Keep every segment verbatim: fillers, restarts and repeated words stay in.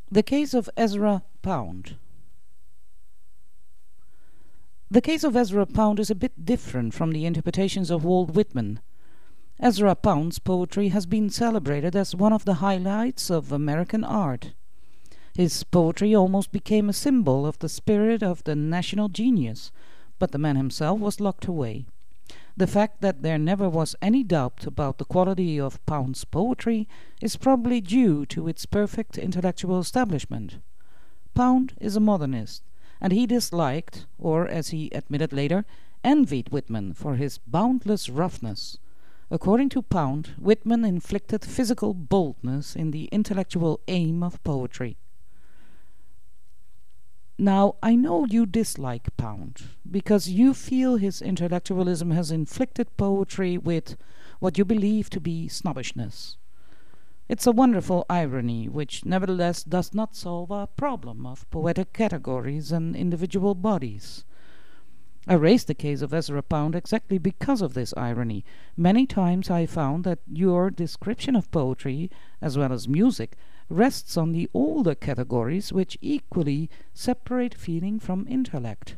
The case of Ezra Pound. The case of Ezra Pound is a bit different from the interpretations of Walt Whitman. Ezra Pound's poetry has been celebrated as one of the highlights of American art. His poetry almost became a symbol of the spirit of the national genius, but the man himself was locked away. The fact that there never was any doubt about the quality of Pound's poetry is probably due to its perfect intellectual establishment. Pound is a modernist, and he disliked, or as he admitted later, envied Whitman for his boundless roughness. According to Pound, Whitman inflicted physical boldness in the intellectual aim of poetry. Now, I know you dislike Pound, because you feel his intellectualism has inflicted poetry with what you believe to be snobbishness. It's a wonderful irony, which nevertheless does not solve our problem of poetic categories and individual bodies. I raised the case of Ezra Pound exactly because of this irony. Many times I found that your description of poetry, as well as music, rests on the older categories which equally separate feeling from intellect.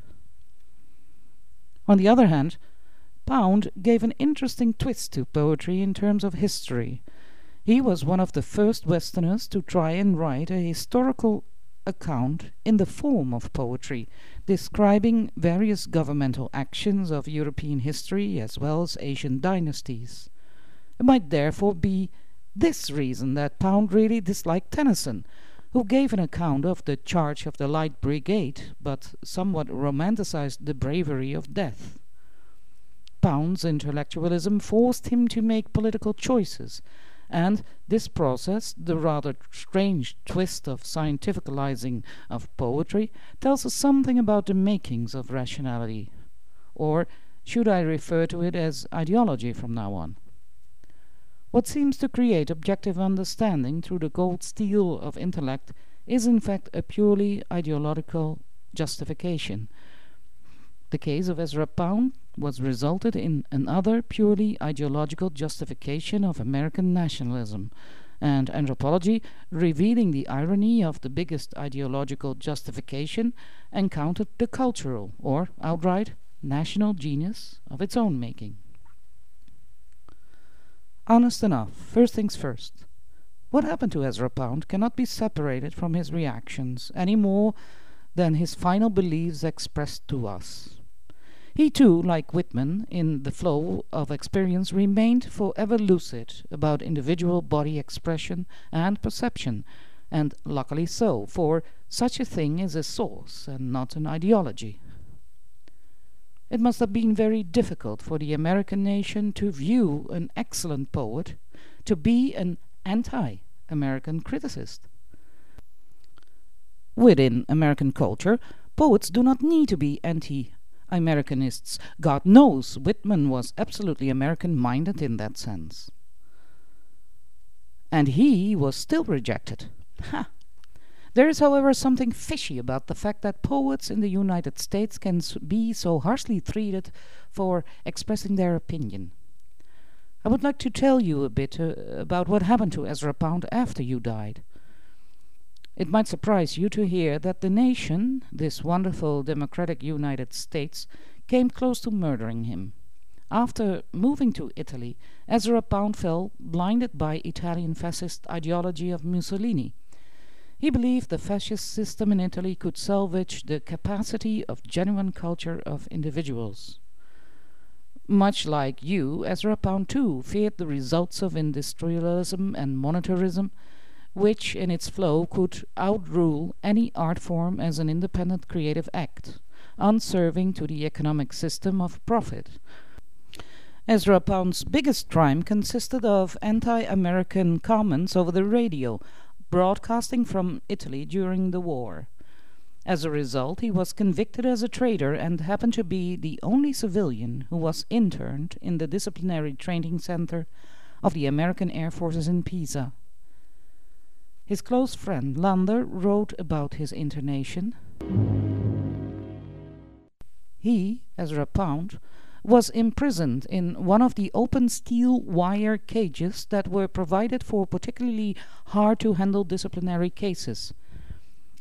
On the other hand, Pound gave an interesting twist to poetry in terms of history. He was one of the first Westerners to try and write a historical account in the form of poetry, describing various governmental actions of European history as well as Asian dynasties. It might therefore be this reason that Pound really disliked Tennyson, who gave an account of the charge of the Light Brigade, but somewhat romanticized the bravery of death. Pound's intellectualism forced him to make political choices, and this process, the rather strange twist of scientificalizing of poetry, tells us something about the makings of rationality. Or should I refer to it as ideology from now on? What seems to create objective understanding through the cold steel of intellect is in fact a purely ideological justification. The case of Ezra Pound was resulted in another purely ideological justification of American nationalism, and anthropology, revealing the irony of the biggest ideological justification, encountered the cultural, or outright national genius of its own making. Honest enough, first things first. What happened to Ezra Pound cannot be separated from his reactions any more than his final beliefs expressed to us. He too, like Whitman, in the flow of experience remained forever lucid about individual body expression and perception, and luckily so, for such a thing is a source and not an ideology. It must have been very difficult for the American nation to view an excellent poet to be an anti-American criticist. Within American culture, poets do not need to be anti-Americanists. God knows Whitman was absolutely American-minded in that sense. And he was still rejected. Ha! There is, however, something fishy about the fact that poets in the United States can be so harshly treated for expressing their opinion. I would like to tell you a bit uh, about what happened to Ezra Pound after you died. It might surprise you to hear that the nation, this wonderful democratic United States, came close to murdering him. After moving to Italy, Ezra Pound fell blinded by Italian fascist ideology of Mussolini. He believed the fascist system in Italy could salvage the capacity of genuine culture of individuals. Much like you, Ezra Pound too feared the results of industrialism and monetarism, which in its flow could outrule any art form as an independent creative act, unserving to the economic system of profit. Ezra Pound's biggest crime consisted of anti-American comments over the radio, broadcasting from Italy during the war. As a result, he was convicted as a traitor and happened to be the only civilian who was interned in the disciplinary training center of the American Air Forces in Pisa. His close friend Lander wrote about his internation. He, Ezra Pound, was imprisoned in one of the open steel wire cages that were provided for particularly hard-to-handle disciplinary cases.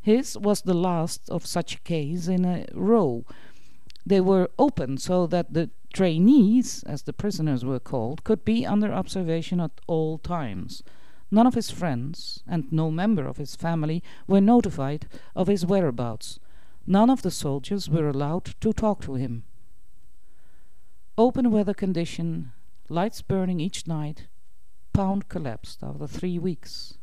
His was the last of such case in a row. They were open so that the trainees, as the prisoners were called, could be under observation at all times. None of his friends and no member of his family were notified of his whereabouts. None of the soldiers were allowed to talk to him. Open weather condition, lights burning each night. Pound collapsed after three weeks.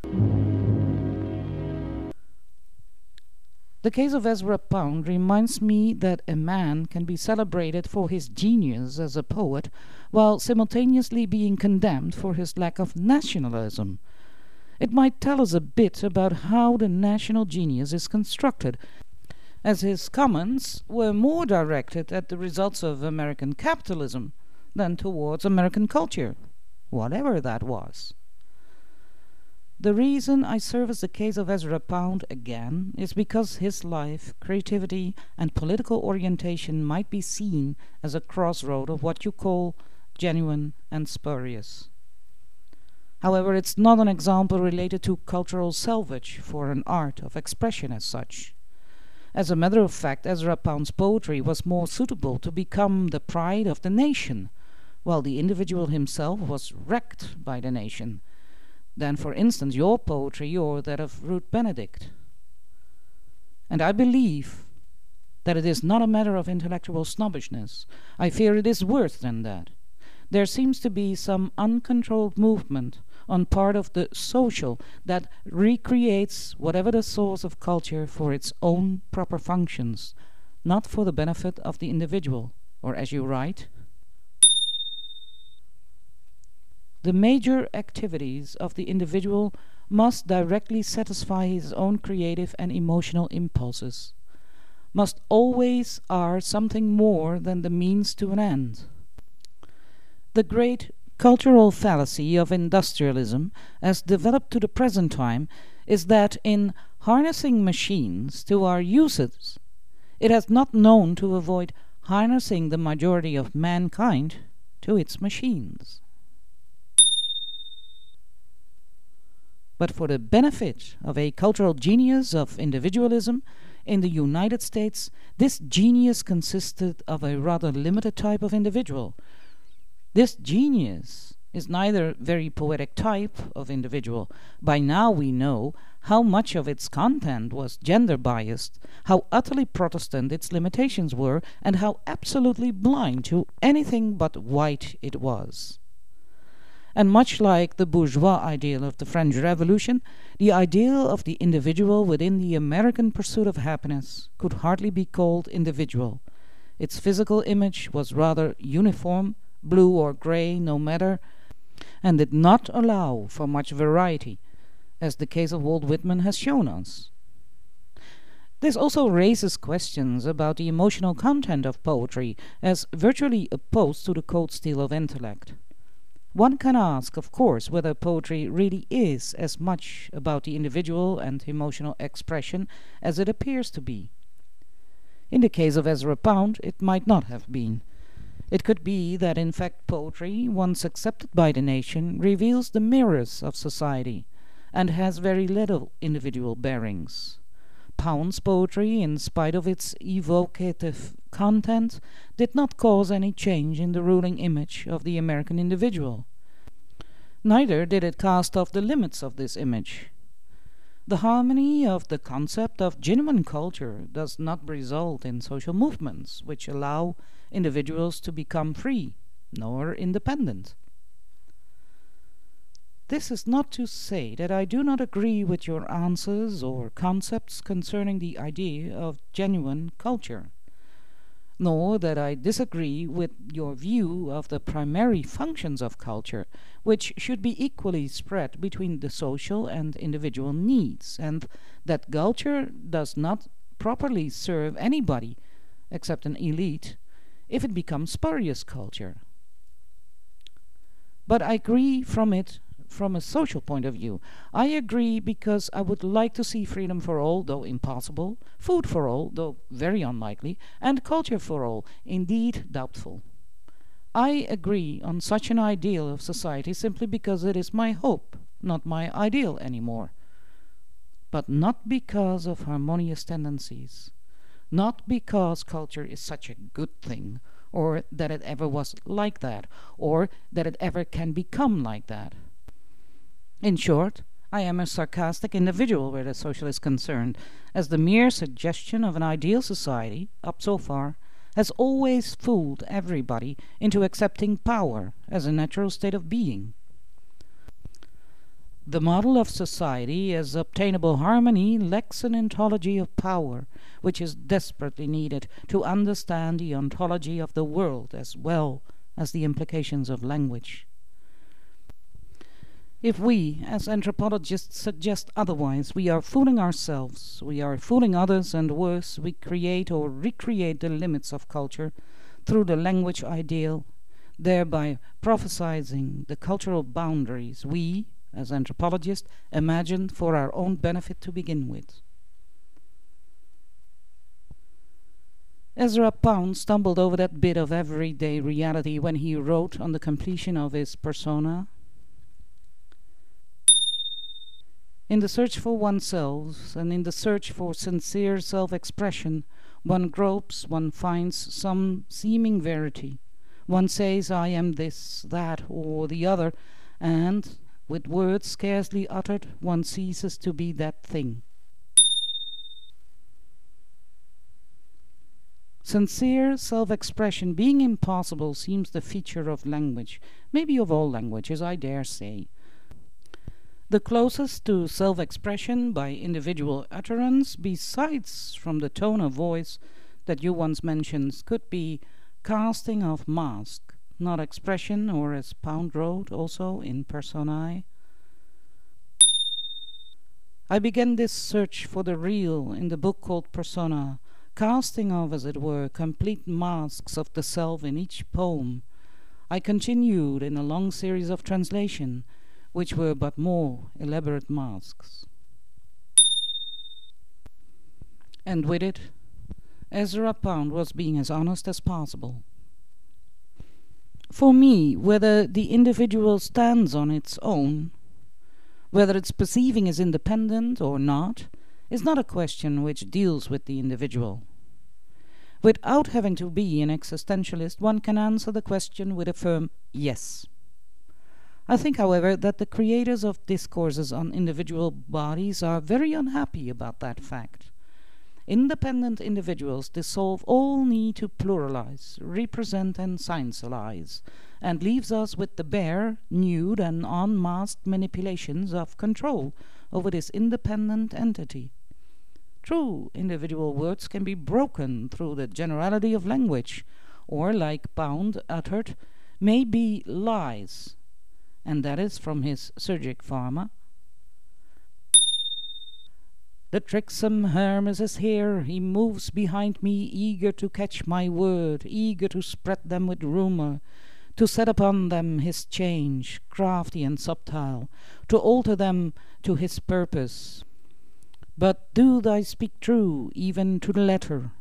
The case of Ezra Pound reminds me that a man can be celebrated for his genius as a poet while simultaneously being condemned for his lack of nationalism. It might tell us a bit about how the national genius is constructed, as his comments were more directed at the results of American capitalism than towards American culture, whatever that was. The reason I service the case of Ezra Pound again is because his life, creativity, and political orientation might be seen as a crossroad of what you call genuine and spurious. However, it's not an example related to cultural salvage for an art of expression as such. As a matter of fact, Ezra Pound's poetry was more suitable to become the pride of the nation, while the individual himself was wrecked by the nation, than, for instance, your poetry or that of Ruth Benedict. And I believe that it is not a matter of intellectual snobbishness. I fear it is worse than that. There seems to be some uncontrolled movement on part of the social that recreates whatever the source of culture for its own proper functions, not for the benefit of the individual, or as you write, the major activities of the individual must directly satisfy his own creative and emotional impulses, must always are something more than the means to an end. The great cultural fallacy of industrialism, as developed to the present time, is that in harnessing machines to our uses, it has not known to avoid harnessing the majority of mankind to its machines. But for the benefit of a cultural genius of individualism, in the United States, this genius consisted of a rather limited type of individual. This genius is neither very poetic type of individual. By now we know how much of its content was gender biased, how utterly Protestant its limitations were, and how absolutely blind to anything but white it was. And much like the bourgeois ideal of the French Revolution, the ideal of the individual within the American pursuit of happiness could hardly be called individual. Its physical image was rather uniform, blue or grey, no matter, and did not allow for much variety, as the case of Walt Whitman has shown us. This also raises questions about the emotional content of poetry as virtually opposed to the cold steel of intellect. One can ask, of course, whether poetry really is as much about the individual and emotional expression as it appears to be. In the case of Ezra Pound, it might not have been. It could be that in fact poetry, once accepted by the nation, reveals the mirrors of society and has very little individual bearings. Pound's poetry, in spite of its evocative content, did not cause any change in the ruling image of the American individual. Neither did it cast off the limits of this image. The harmony of the concept of genuine culture does not result in social movements which allow individuals to become free, nor independent. This is not to say that I do not agree with your answers or concepts concerning the idea of genuine culture, nor that I disagree with your view of the primary functions of culture, which should be equally spread between the social and individual needs, and that culture does not properly serve anybody except an elite if it becomes spurious culture. But I agree from it from a social point of view. I agree because I would like to see freedom for all, though impossible, food for all, though very unlikely, and culture for all, indeed doubtful. I agree on such an ideal of society simply because it is my hope, not my ideal anymore. but not because of harmonious tendencies, not because culture is such a good thing, or that it ever was like that, or that it ever can become like that. In short, I am a sarcastic individual where the social is concerned, as the mere suggestion of an ideal society, up so far, has always fooled everybody into accepting power as a natural state of being. The model of society as obtainable harmony lacks an ontology of power, which is desperately needed to understand the ontology of the world as well as the implications of language. If we, as anthropologists, suggest otherwise, we are fooling ourselves, we are fooling others, and worse, we create or recreate the limits of culture through the language ideal, thereby prophesizing the cultural boundaries we, as anthropologists, imagined for our own benefit to begin with. Ezra Pound stumbled over that bit of everyday reality when he wrote on the completion of his persona. In the search for oneself, and in the search for sincere self-expression, one gropes, one finds some seeming verity. One says, I am this, that, or the other, and, with words scarcely uttered, one ceases to be that thing. Sincere self-expression being impossible seems the feature of language, maybe of all languages, I dare say. The closest to self-expression by individual utterance, besides from the tone of voice that you once mentioned, could be casting of mask, not expression, or as Pound wrote also in Personae. I began this search for the real in the book called Persona, casting of, as it were, complete masks of the self in each poem. I continued in a long series of translation, which were but more elaborate masks. And with it, Ezra Pound was being as honest as possible. For me, whether the individual stands on its own, whether its perceiving is independent or not, is not a question which deals with the individual. Without having to be an existentialist, one can answer the question with a firm yes. I think, however, that the creators of discourses on individual bodies are very unhappy about that fact. Independent individuals dissolve all need to pluralize, represent and scientialize, and leaves us with the bare, nude and unmasked manipulations of control over this independent entity. True, individual words can be broken through the generality of language, or, like Pound uttered, may be lies, and that is from his Surgic Pharma. The tricksome Hermes is here, he moves behind me, eager to catch my word, eager to spread them with rumour, to set upon them his change, crafty and subtile, to alter them to his purpose. But do thy speak true, even to the letter.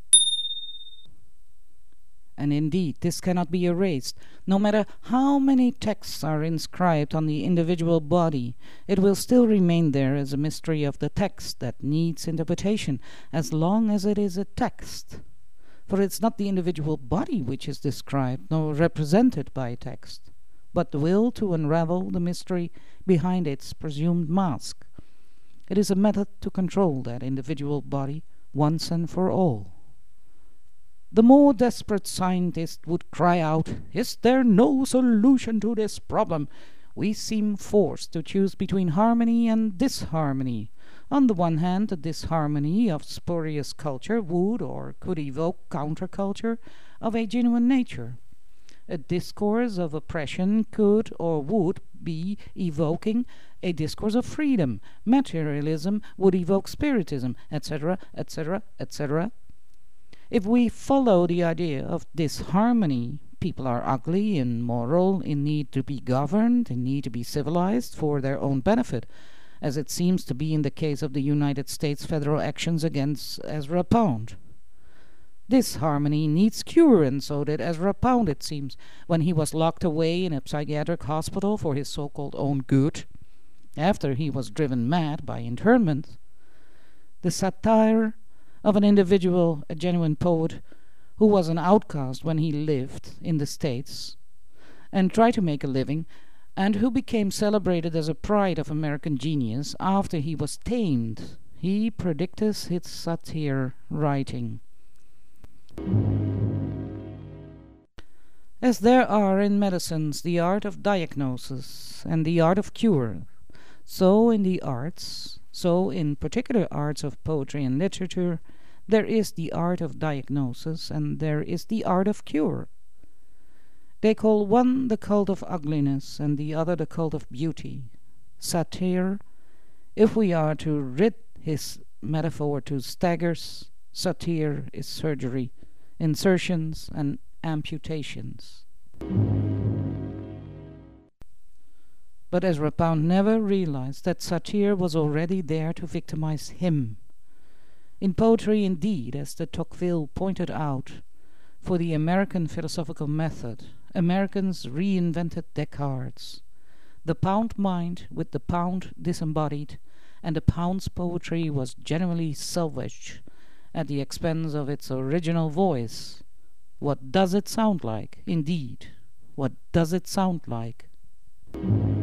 And indeed, this cannot be erased. No matter how many texts are inscribed on the individual body, it will still remain there as a mystery of the text that needs interpretation, as long as it is a text. For it's not the individual body which is described, nor represented by text, but the will to unravel the mystery behind its presumed mask. It is a method to control that individual body once and for all. The more desperate scientist would cry out, "Is there no solution to this problem?" We seem forced to choose between harmony and disharmony. On the one hand, the disharmony of spurious culture would or could evoke counterculture of a genuine nature. A discourse of oppression could or would be evoking a discourse of freedom. Materialism would evoke spiritism, et cetera, et cetera, et cetera. If we follow the idea of disharmony, people are ugly, immoral, in need to be governed, in need to be civilized for their own benefit, as it seems to be in the case of the United States federal actions against Ezra Pound. Disharmony needs cure, and so did Ezra Pound, it seems, when he was locked away in a psychiatric hospital for his so-called own good. after he was driven mad by internment, the satire of an individual, a genuine poet, who was an outcast when he lived in the States and tried to make a living, and who became celebrated as a pride of American genius after he was tamed. He predicted his satire writing. As there are in medicines the art of diagnosis and the art of cure, so in the arts, so in particular arts of poetry and literature, there is the art of diagnosis and there is the art of cure. They call one the cult of ugliness and the other the cult of beauty. Satire, if we are to rid his metaphor to staggers, satire is surgery, insertions and amputations. But Ezra Pound never realized that satire was already there to victimize him. In poetry, indeed, as de Tocqueville pointed out, for the American philosophical method, Americans reinvented Descartes. The Pound mind with the Pound disembodied, and the Pound's poetry was genuinely selfish at the expense of its original voice. What does it sound like? Indeed, what does it sound like?